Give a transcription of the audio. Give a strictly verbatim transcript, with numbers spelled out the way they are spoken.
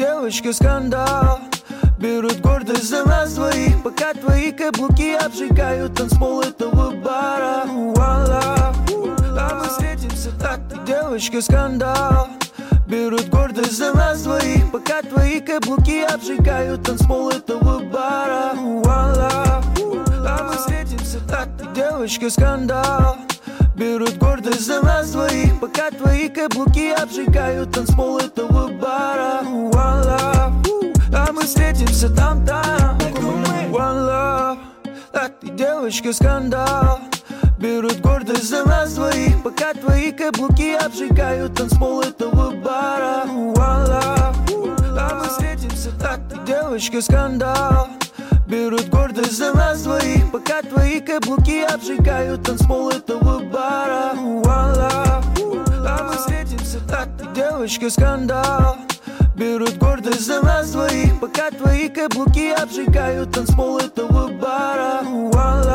девочка скандал. Берут гордость за нас двоих, пока твои каблуки обжигают танцпол этого бара. One love, а мы встретимся так. Ты девочка скандал. Берут гордость за нас двоих, пока твои каблуки обжигают танцпол этого бара. One love, а мы встретимся так. Ты девочка скандал. Берут гордость за нас двоих, пока твои каблуки обжигают танцпол этого бара. One love, а мы встретимся там-там. One love, а ты девочка скандал. Берут гордость за нас двоих, пока твои каблуки обжигают танцпол этого бара. One love, а мы встретимся так. Ты девочка скандал. Берут гордость за нас двоих, пока твои каблуки обжигают танцпол этого бара. One love, а мы встретимся так. Ты девочка скандал. Берут гордость за нас двоих, пока твои каблуки обжигают танцпол этого бара. One love.